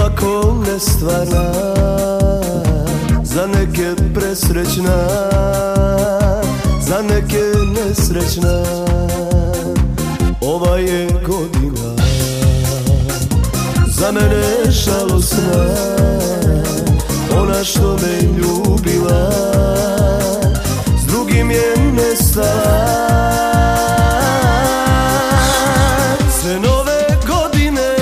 ovako nestvarna, za neke presrećna, za neke nesrećna. Ova je godina za mene žalosna, ona što me ljubila s drugim je nestala. Sve nove godine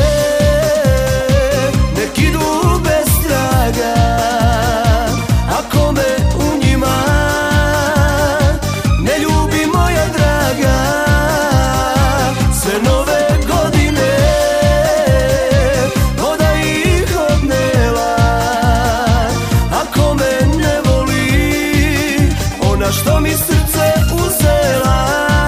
nek idu bez traga, ako me u njima ne ljubi moja draga. Sve nove godine voda ih odnela, ako me ne voli ona što mi srce uzela.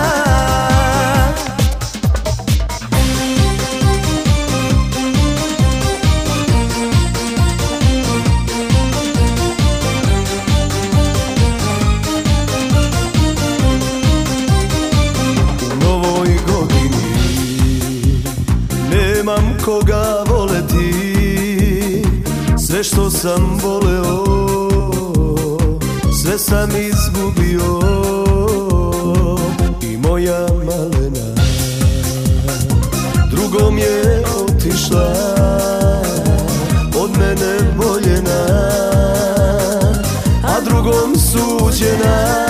Nemam koga voleti, sve što sam voleo, sve sam izgubio. I moja malena drugom je otišla, od mene voljena, a drugom suđena.